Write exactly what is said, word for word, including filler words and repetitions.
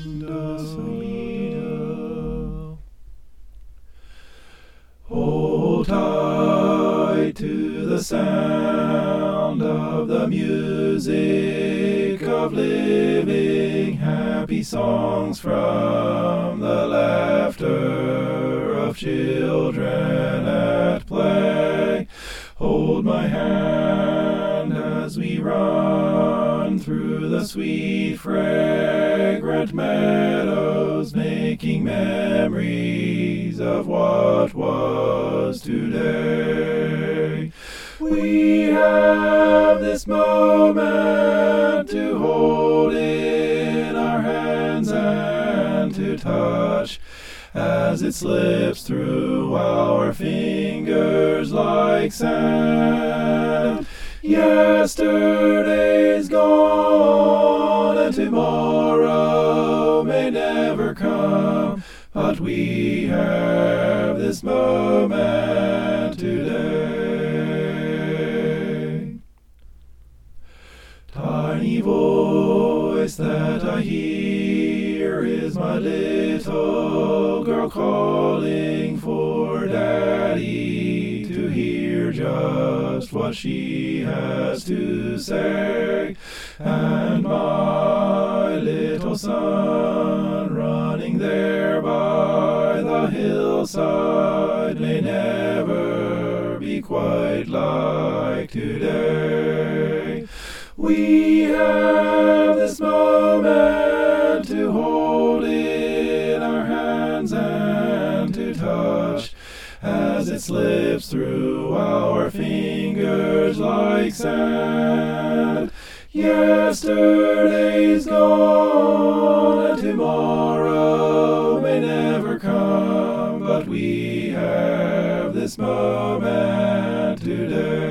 Sweeter. Hold tight to the sound of the music of living, happy songs from the laughter of children at play. Hold my hand as we run through the sweet fragrant meadows, making memories of what was today. We have this moment to hold in our hands and to touch as it slips through our fingers like sand. Yesterday's gone and tomorrow may never come, but we have this moment today. Tiny voice that I hear is my little girl calling for Daddy, to hear just what she has to say. And my little son running there by the hillside may never be quite like today. We have this moment to hold in our hands and to touch as it slips through our fingers like sand. Yesterday's gone and tomorrow may never come, but we have this moment today.